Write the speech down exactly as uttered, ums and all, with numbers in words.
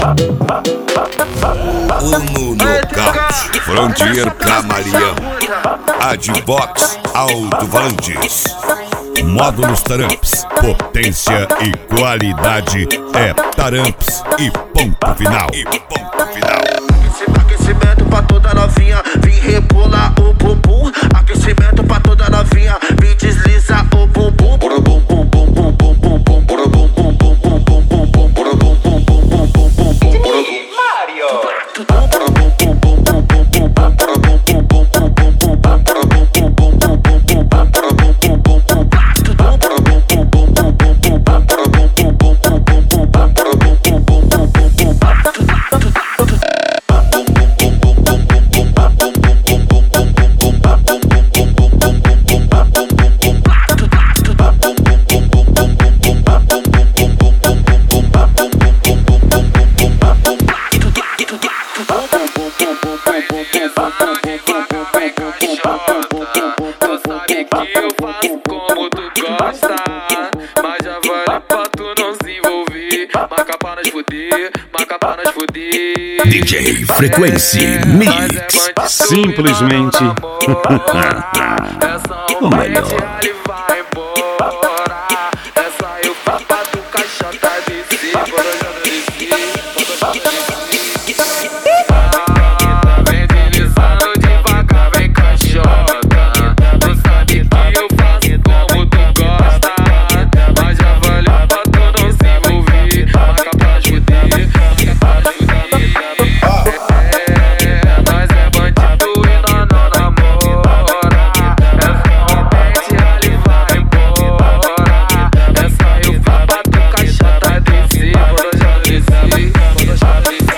Uno Nocaute, Frontier Camaleão, Advox Alto-Falantes. Módulos Taramps, potência e qualidade é Taramps e ponto final. E ponto final. Aquecimento pra toda novinha, vim rebolar o bumbum. Aquecimento pra toda novinha, vim deslizar o bumbum. Bora bum bum bum bum bum bum bum. Bora bum bum bum bum bum bum bum. Bora bum bum bum bum bum bum bum. Bora bum Mario. Bora bum bum bum bum bum bum. Bora bum bum bum bum bum bum. Bora bum bum bum bum bum bum. Bora bum bum bum bum bum. Bora bum bum bum bum bum bum. Bora bum bum bum bum bum bum. Bora bum bum bum bum bum bum. D J Frequência Mix. Simplesmente o melhor.